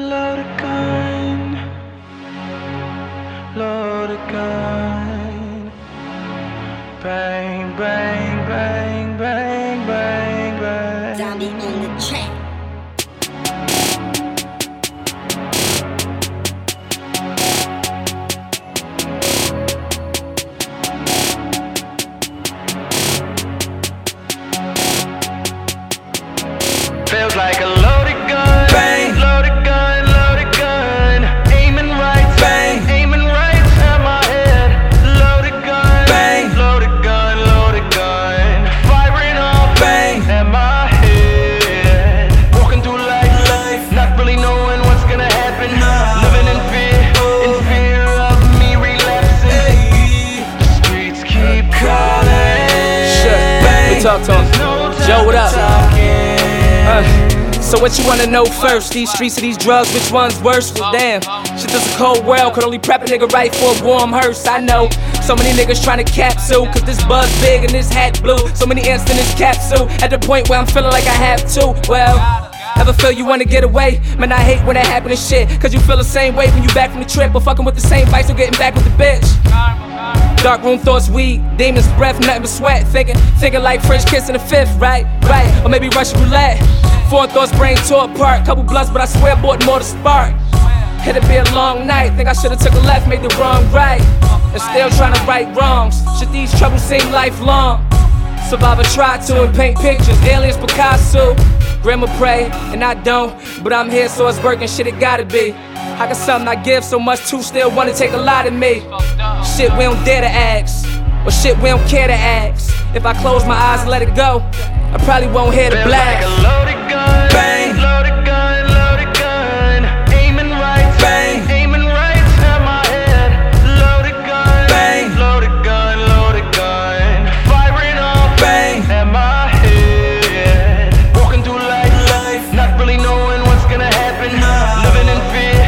load a gun, load a gun. Bang, bang, bang, bang, bang, bang. Zombie on the track. Feels like a loaded gun, bang, loaded gun, loaded gun. Aiming right, bang, aiming right at my head. Loaded gun, bang, loaded gun, loaded gun. Firing off, bang, at my head. Walking through life, not really knowing what's gonna happen. Living in fear of me relapsing. The streets keep calling. Shit, let me talk to him. Joe, what up? So what you wanna know first? These streets or these drugs, which one's worse? Well, damn, shit, this a cold world, could only prep a nigga right for a warm hearse. I know so many niggas tryna capsule, cause this buzz big and this hat blue. So many ants in this capsule, at the point where I'm feeling like I have to. Well, ever feel you wanna get away? Man, I hate when that happen and shit, cause you feel the same way when you back from the trip, or fucking with the same vice or getting back with the bitch. Dark room thoughts, weed, demons, breath, nothing but sweat. Thinking like French kiss in the fifth, right? Or maybe Russian roulette. Foreign thoughts, brain tore apart. Couple blunts, but I swear I bought more to spark. It'd be a long night. Think I should've took a left, made the wrong right. And still trying to right wrongs. Should these troubles seem lifelong? Survivor tried to and paint pictures. Aliens, Picasso. Grandma pray, and I don't. But I'm here, so it's working. Shit, it gotta be. I got something I give so much to, still wanna take a lot of me. Shit we don't dare to ask, or shit we don't care to ask. If I close my eyes and let it go, I probably won't hear the blast. Feels like a loaded gun, bang, loaded gun, loaded gun. Aiming right, bang, aiming right at my head. Loaded gun, bang, loaded gun, loaded gun. Firing off, bang, at my head. Walking through life, not really knowing what's gonna happen. Living in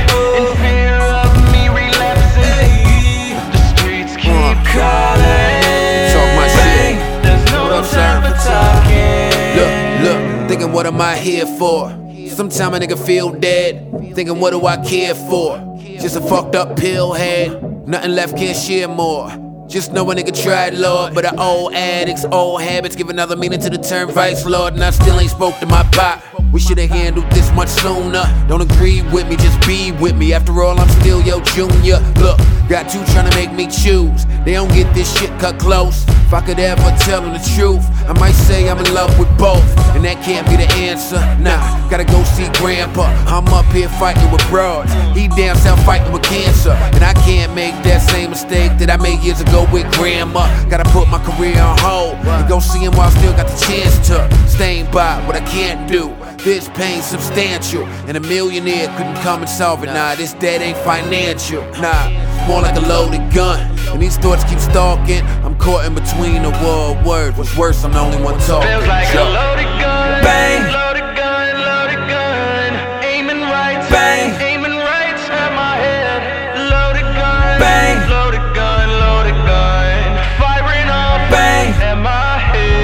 fear of me relapsing. The streets keep calling. Talk my shit. There's no time for talking. Look, thinking what am I here for? Sometime a nigga feel dead. Thinking what do I care for? Just a fucked up pill head. Nothing left, can't share more. Just know a nigga tried, Lord, but the old addicts, old habits give another meaning to the term vice, Lord. And I still ain't spoke to my pop. We should've handled this much sooner. Don't agree with me, just be with me. After all, I'm still your junior. Look, got two tryna make me choose. They don't get this shit cut close. If I could ever tell them the truth, I might say I'm in love with both. And that can't be the answer, nah. Gotta go see grandpa. I'm up here fighting with broads. He down south fighting with cancer. And I can't make that same mistake that I made years ago with grandma. Gotta put my career on hold and go see him while I still got the chance to stand by what I can't do. This pain's substantial, and a millionaire couldn't come and solve it. Nah, this debt ain't financial. Nah, it's more like a loaded gun. And these thoughts keep stalking. I'm caught in between the war of words. What's worse, I'm the only one talking. Feels like a loaded gun, bang, loaded gun, loaded gun. Aiming right, bang, aiming right at my head. Loaded gun, bang, loaded gun, loaded gun. Firing off, bang, at my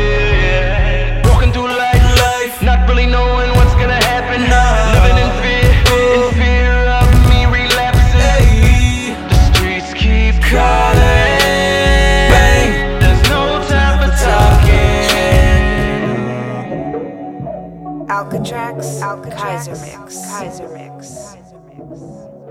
head. Walking through life, not really knowing what's gonna happen. Living in fear of me relapsing. The streets keep calling. Bang, there's no time for talking. Alcatrax, Kaiser Mix.